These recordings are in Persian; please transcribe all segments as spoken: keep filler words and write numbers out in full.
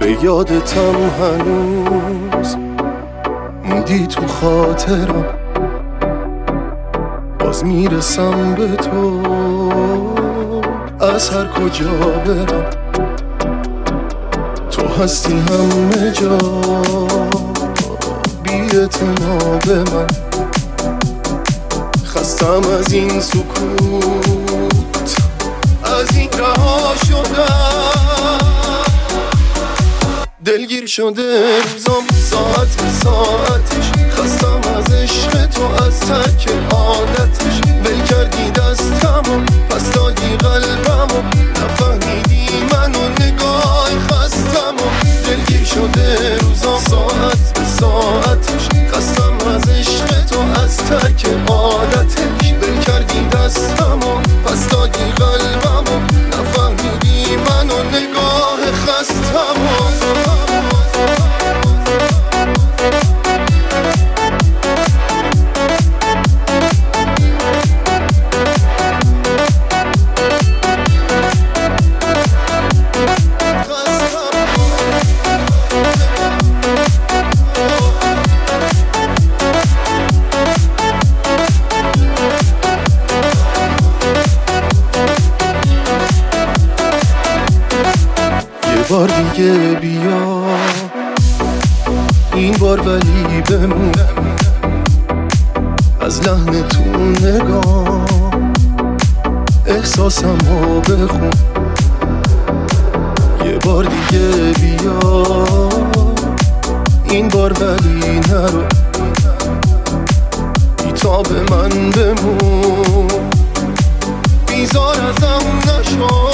به یادتم هنوز موندی تو خاطرم، باز میرسم به تو از هر کجا برم. تو هستی همه جا بی اعتناب من، خستم از این سکوت، از این رها شدم. دلگیر شده روزم ساعت به ساعتش، خستم از عشق تو، از ترک عادتش. ول کردی دستمو، پس دادی قلبمو، نفهمیدی منو نگاه خستمو. دلگیر شده روزم ساعت به ساعتش، خستم از عشق تو، از ترک عادتش. ول کردی دستمو، پس دادی قلبمو، نفهمیدی منو نگاه خستمو. بار دیگه بیا، این بار ولی بمون، از لحن تو نگاه احساسمو بخون. یه بار دیگه بیا، این بار ولی نرو، بی‌تاب من بمون، بیزار ازم نشو.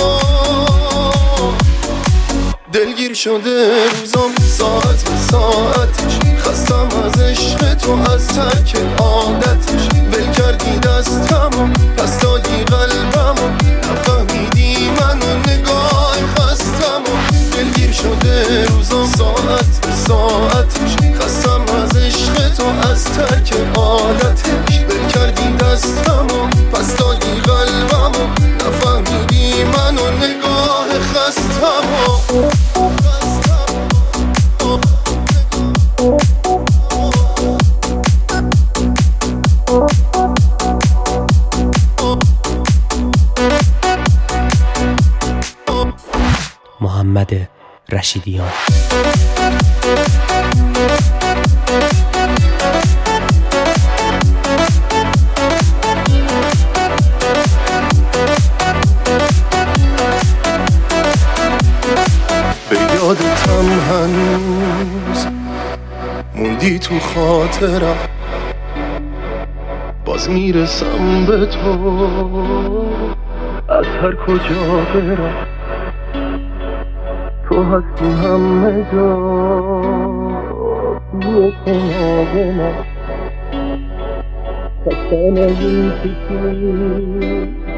دلگیر شده روزم ساعت به ساعتش، خستم از عشق تو، از ترک عادتش. ول کردی دستمو، پس دادی قلبمو، نفهمیدی منو نگاه خستمو. دلگیر شده روزم ساعت به ساعتش، خستم از عشق تو، از ترک عادتش. ول کردی دستمو، پس دادی قلبمو، نفهمیدی منو نگاه خستمو. محمد رشیدیان. به یادتم هنوز موندی تو خاطرم، باز میرسم به تو از هر کجا برم. تو هستی همه جا بی اعتناب من، خستم از این سکوت،